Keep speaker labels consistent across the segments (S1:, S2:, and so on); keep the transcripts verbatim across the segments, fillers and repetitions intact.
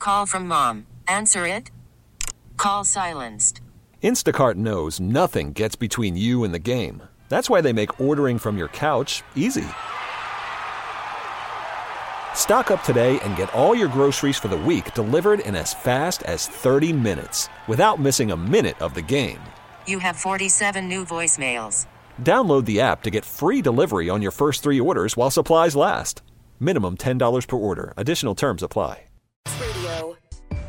S1: Call from mom. Answer it. Call silenced.
S2: Instacart knows nothing gets between you and the game. That's why they make ordering from your couch easy. Stock up today and get all your groceries for the week delivered in as fast as thirty minutes without missing a minute of the game.
S1: You have forty-seven new voicemails.
S2: Download the app to get free delivery on your first three orders while supplies last. Minimum ten dollars per order. Additional terms apply.
S3: Radio.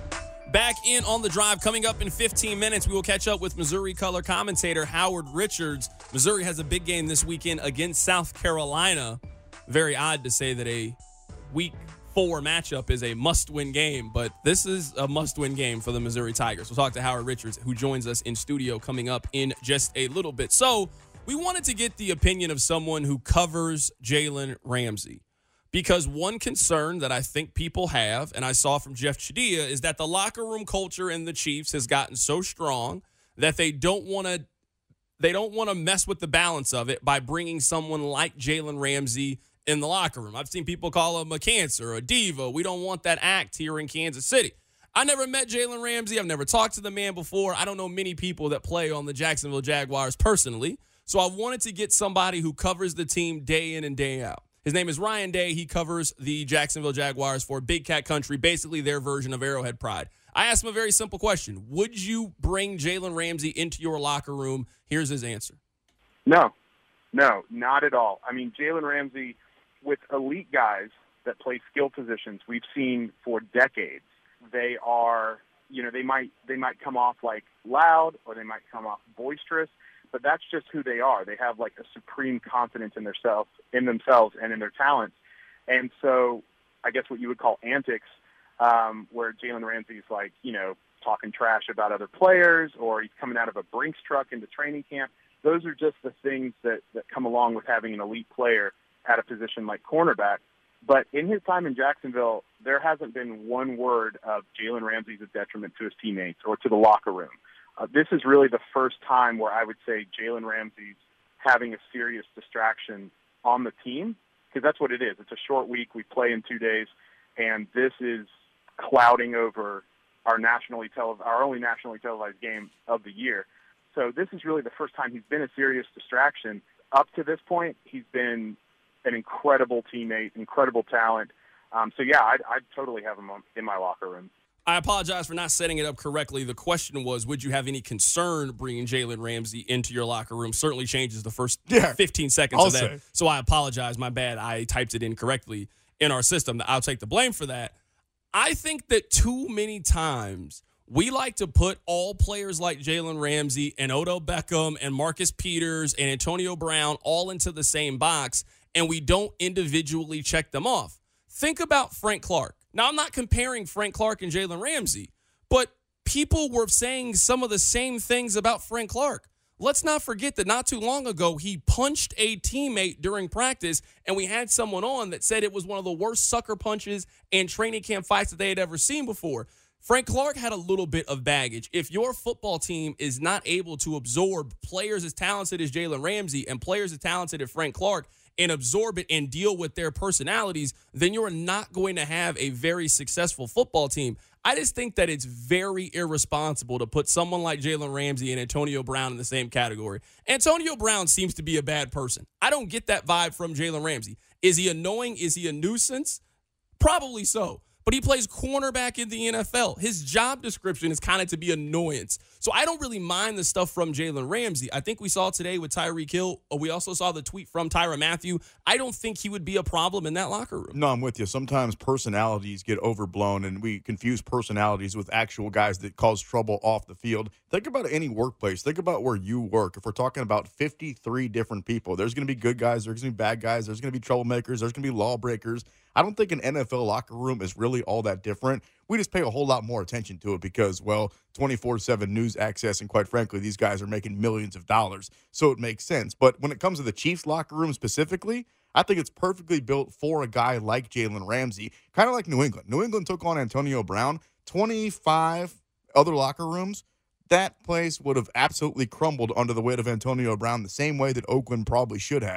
S4: Back in On the Drive. Coming up in fifteen minutes, we will catch up with Missouri color commentator Howard Richards. Missouri has a big game this weekend against South Carolina. Very odd to say that a week four matchup is a must-win game, but this is a must-win game for the Missouri Tigers. We'll talk to Howard Richards, who joins us in studio coming up in just a little bit. So we wanted to get the opinion of someone who covers Jalen Ramsey, because one concern that I think people have, and I saw from Jeff Chadiha, is that the locker room culture in the Chiefs has gotten so strong that they don't want to they don't want to mess with the balance of it by bringing someone like Jalen Ramsey in the locker room. I've seen people call him a cancer, a diva. We don't want that act here in Kansas City. I never met Jalen Ramsey. I've never talked to the man before. I don't know many people that play on the Jacksonville Jaguars personally. So I wanted to get somebody who covers the team day in and day out. His name is Ryan Day. He covers the Jacksonville Jaguars for Big Cat Country, basically their version of Arrowhead Pride. I asked him a very simple question. Would you bring Jalen Ramsey into your locker room? Here's his answer.
S5: No, no, not at all. I mean, Jalen Ramsey, with elite guys that play skill positions we've seen for decades, they are, you know, they might they might come off like loud or they might come off boisterous, but that's just who they are. They have like a supreme confidence in themselves, in themselves and in their talents. And so I guess what you would call antics, um, where Jalen Ramsey's like, you know, talking trash about other players, or he's coming out of a Brinks truck into training camp. Those are just the things that, that come along with having an elite player at a position like cornerback. But in his time in Jacksonville, there hasn't been one word of Jalen Ramsey's a detriment to his teammates or to the locker room. Uh, this is really the first time where I would say Jalen Ramsey's having a serious distraction on the team, because that's what it is. It's a short week. We play in two days, and this is clouding over our nationally tele- our only nationally televised game of the year. So this is really the first time he's been a serious distraction. Up to this point, he's been an incredible teammate, incredible talent. Um, so, yeah, I'd, I'd totally have him in my locker room.
S4: I apologize for not setting it up correctly. The question was, would you have any concern bringing Jalen Ramsey into your locker room? Certainly changes the first yeah, fifteen seconds
S6: I'll
S4: of that.
S6: Say.
S4: So I apologize. My bad. I typed it incorrectly in our system. I'll take the blame for that. I think that too many times we like to put all players like Jalen Ramsey and Odell Beckham and Marcus Peters and Antonio Brown all into the same box, and we don't individually check them off. Think about Frank Clark. Now, I'm not comparing Frank Clark and Jalen Ramsey, but people were saying some of the same things about Frank Clark. Let's not forget that not too long ago, he punched a teammate during practice, and we had someone on that said it was one of the worst sucker punches and training camp fights that they had ever seen before. Frank Clark had a little bit of baggage. If your football team is not able to absorb players as talented as Jalen Ramsey and players as talented as Frank Clark and absorb it and deal with their personalities, then you're not going to have a very successful football team. I just think that it's very irresponsible to put someone like Jalen Ramsey and Antonio Brown in the same category. Antonio Brown seems to be a bad person. I don't get that vibe from Jalen Ramsey. Is he annoying? Is he a nuisance? Probably so. But he plays cornerback in the N F L. His job description is kind of to be annoyance. So I don't really mind the stuff from Jalen Ramsey. I think we saw today with Tyreek Hill. We also saw the tweet from Tyrann Mathieu. I don't think he would be a problem in that locker room.
S6: No, I'm with you. Sometimes personalities get overblown, and we confuse personalities with actual guys that cause trouble off the field. Think about any workplace. Think about where you work. If we're talking about fifty-three different people, there's going to be good guys, there's going to be bad guys, there's going to be troublemakers, there's going to be lawbreakers. I don't think an N F L locker room is really all that different. We just pay a whole lot more attention to it because, well, twenty-four seven news access, and quite frankly, these guys are making millions of dollars, so it makes sense. But when it comes to the Chiefs locker room specifically, I think it's perfectly built for a guy like Jalen Ramsey, kind of like New England. New England took on Antonio Brown, twenty-five other locker rooms. That place would have absolutely crumbled under the weight of Antonio Brown the same way that Oakland probably should have.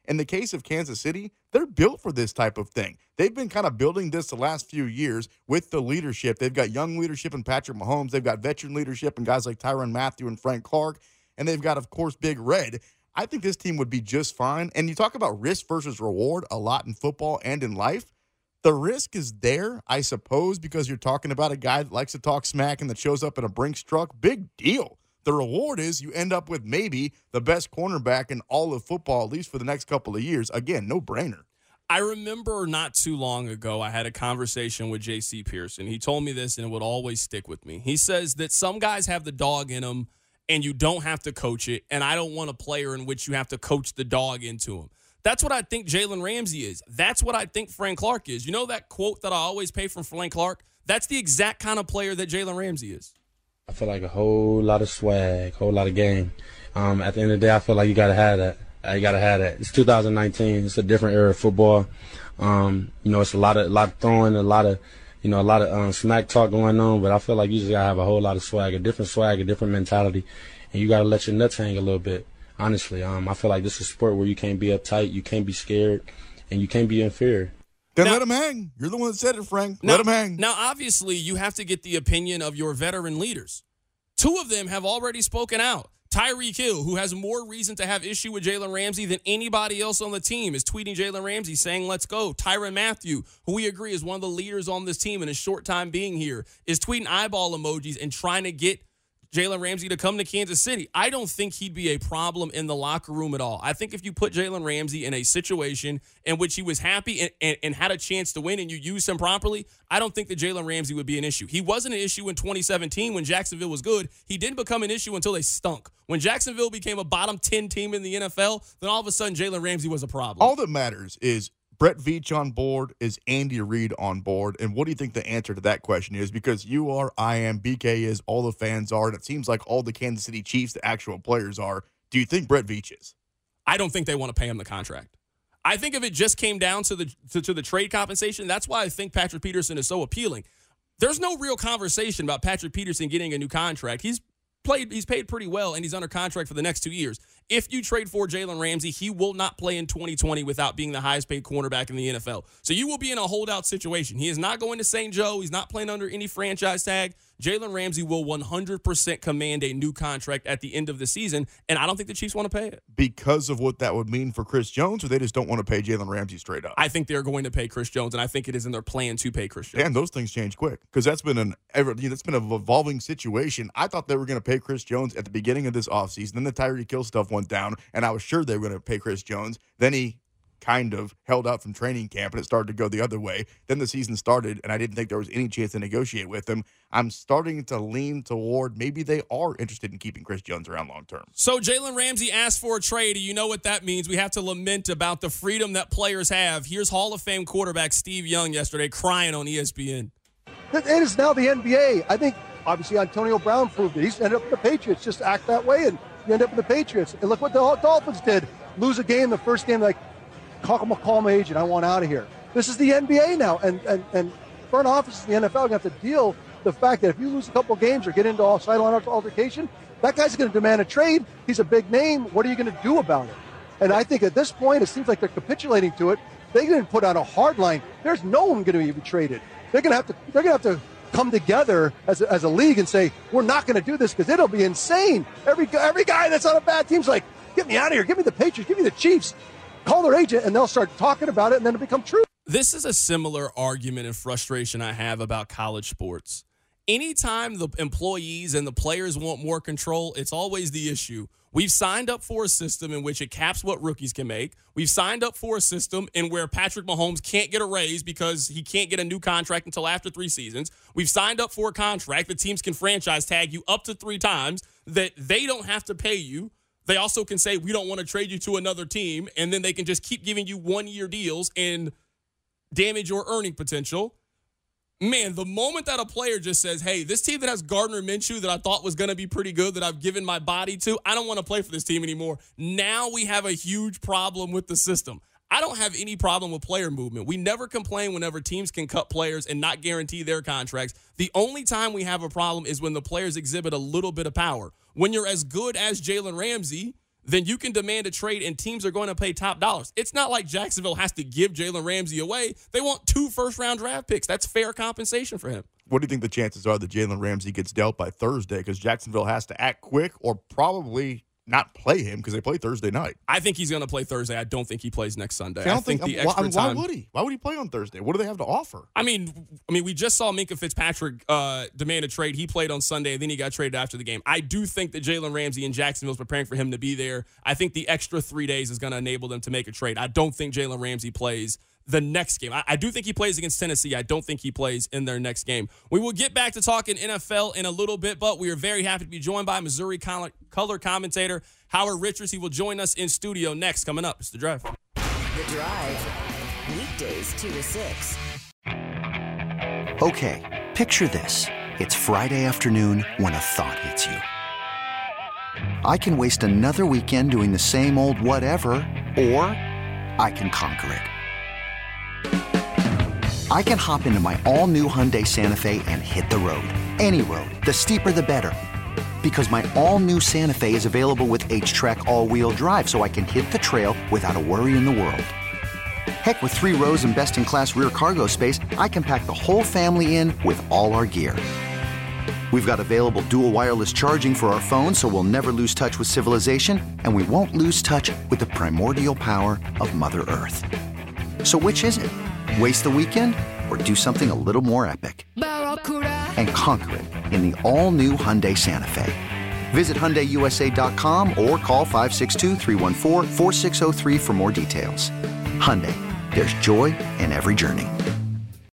S6: In the case of Kansas City, they're built for this type of thing. They've been kind of building this the last few years with the leadership. They've got young leadership in Patrick Mahomes. They've got veteran leadership in guys like Tyrann Mathieu and Frank Clark. And they've got, of course, Big Red. I think this team would be just fine. And you talk about risk versus reward a lot in football and in life. The risk is there, I suppose, because you're talking about a guy that likes to talk smack and that shows up in a Brinks truck. Big deal. The reward is you end up with maybe the best cornerback in all of football, at least for the next couple of years. Again, no brainer.
S4: I remember not too long ago, I had a conversation with J C Pearson. He told me this, and it would always stick with me. He says that some guys have the dog in them, and you don't have to coach it, and I don't want a player in which you have to coach the dog into him. That's what I think Jalen Ramsey is. That's what I think Frank Clark is. You know that quote that I always pay from Frank Clark? That's the exact kind of player that Jalen Ramsey is.
S3: I feel like a whole lot of swag, whole lot of game. Um, at the end of the day, I feel like you got to have that. You got to have that. It's two thousand nineteen. It's a different era of football. Um, you know, it's a lot of, a lot of throwing, a lot of, you know, a lot of um, smack talk going on. But I feel like you just got to have a whole lot of swag, a different swag, a different mentality. And you got to let your nuts hang a little bit, honestly. Um, I feel like this is a sport where you can't be uptight, you can't be scared, and you can't be inferior.
S6: Then
S4: now,
S6: let him hang. You're the one that said it, Frank.
S4: Now,
S6: let him hang.
S4: Now, obviously, you have to get the opinion of your veteran leaders. Two of them have already spoken out. Tyreek Hill, who has more reason to have issue with Jalen Ramsey than anybody else on the team, is tweeting Jalen Ramsey saying, let's go. Tyrann Mathieu, who we agree is one of the leaders on this team in his short time being here, is tweeting eyeball emojis and trying to get Jalen Ramsey to come to Kansas City. I don't think he'd be a problem in the locker room at all. I think if you put Jalen Ramsey in a situation in which he was happy and, and, and had a chance to win and you used him properly, I don't think that Jalen Ramsey would be an issue. He wasn't an issue in twenty seventeen when Jacksonville was good. He didn't become an issue until they stunk. When Jacksonville became a bottom ten team in the N F L, then all of a sudden Jalen Ramsey was a problem.
S6: All that matters is Brett Veach on board, is Andy Reid on board, and what do you think the answer to that question is? Because you are, I am, B K is, all the fans are, and it seems like all the Kansas City Chiefs, the actual players are. Do you think Brett Veach is?
S4: I don't think they want to pay him the contract. I think if it just came down to the to, to the trade compensation, that's why I think Patrick Peterson is so appealing. There's no real conversation about Patrick Peterson getting a new contract. He's played, he's paid pretty well, and he's under contract for the next two years. If you trade for Jalen Ramsey, he will not play in twenty twenty without being the highest paid cornerback in the N F L. So you will be in a holdout situation. He is not going to Saint Joe. He's not playing under any franchise tag. Jalen Ramsey will one hundred percent command a new contract at the end of the season, and I don't think the Chiefs want to pay it.
S6: Because of what that would mean for Chris Jones, or they just don't want to pay Jalen Ramsey straight up?
S4: I think they're going to pay Chris Jones, and I think it is in their plan to pay Chris Jones.
S6: And those things change quick, because that's been an ever, you know, that's been an evolving situation. I thought they were going to pay Chris Jones at the beginning of this offseason. Then the Tyreek Hill stuff went down, and I was sure they were going to pay Chris Jones. Then he kind of held out from training camp, and it started to go the other way. Then the season started, and I didn't think there was any chance to negotiate with him. I'm starting to lean toward maybe they are interested in keeping Chris Jones around long term.
S4: So Jalen Ramsey asked for a trade. You know what that means. We have to lament about the freedom that players have. Here's Hall of Fame quarterback Steve Young yesterday crying on E S P N.
S7: It is now the N B A. I think, obviously, Antonio Brown proved it. He's ended up with the Patriots. Just act that way, and you end up with the Patriots. And look what the Dolphins did. Lose a game, the first game, like, call, call my agent, I want out of here. This is the N B A now, and and, and front office in the N F L are going to have to deal with the fact that if you lose a couple games or get into all sideline altercation, that guy's going to demand a trade. He's a big name. What are you going to do about it? And I think at this point, it seems like they're capitulating to it. They didn't put out a hard line. There's no one going to be traded. They're going to have to. They're going to have to come together as a, as a league and say, we're not going to do this because it'll be insane. Every every guy that's on a bad team's like, get me out of here. Give me the Patriots. Give me the Chiefs. Call their agent, and they'll start talking about it, and then it'll become true.
S4: This is a similar argument and frustration I have about college sports. Anytime the employees and the players want more control, it's always the issue. We've signed up for a system in which it caps what rookies can make. We've signed up for a system in where Patrick Mahomes can't get a raise because he can't get a new contract until after three seasons. We've signed up for a contract that teams can franchise tag you up to three times that they don't have to pay you. They also can say, we don't want to trade you to another team, and then they can just keep giving you one-year deals and damage your earning potential. Man, the moment that a player just says, hey, this team that has Gardner Minshew that I thought was going to be pretty good, that I've given my body to, I don't want to play for this team anymore. Now we have a huge problem with the system. I don't have any problem with player movement. We never complain whenever teams can cut players and not guarantee their contracts. The only time we have a problem is when the players exhibit a little bit of power. When you're as good as Jalen Ramsey, then you can demand a trade and teams are going to pay top dollars. It's not like Jacksonville has to give Jalen Ramsey away. They want two first-round draft picks. That's fair compensation for him.
S6: What do you think the chances are that Jalen Ramsey gets dealt by Thursday? Because Jacksonville has to act quick or probably not play him because they play Thursday night.
S4: I think he's going to play Thursday. I don't think he plays next Sunday.
S6: See, I, don't
S4: I think,
S6: think
S4: the extra
S6: why,
S4: time.
S6: Why would he? Why would he play on Thursday? What do they have to offer?
S4: I mean, I mean, we just saw Minkah Fitzpatrick uh, demand a trade. He played on Sunday, and then he got traded after the game. I do think that Jalen Ramsey in Jacksonville is preparing for him to be there. I think the extra three days is going to enable them to make a trade. I don't think Jalen Ramsey plays the next game. I, I do think he plays against Tennessee. I don't think he plays in their next game. We will get back to talking N F L in a little bit, but we are very happy to be joined by Missouri color, color commentator Howard Richards. He will join us in studio next. Coming up, it's The Drive.
S8: The Drive. Weekdays two to six.
S9: Okay, picture this. It's Friday afternoon when a thought hits you. I can waste another weekend doing the same old whatever, or I can conquer it. I can hop into my all-new Hyundai Santa Fe and hit the road. Any road. The steeper, the better. Because my all-new Santa Fe is available with H-Track all-wheel drive, so I can hit the trail without a worry in the world. Heck, with three rows and best-in-class rear cargo space, I can pack the whole family in with all our gear. We've got available dual wireless charging for our phones, so we'll never lose touch with civilization, and we won't lose touch with the primordial power of Mother Earth. So which is it? Waste the weekend or do something a little more epic? And conquer it in the all-new Hyundai Santa Fe. Visit Hyundai U S A dot com or call five six two, three one four, four six zero three for more details. Hyundai, there's joy in every journey.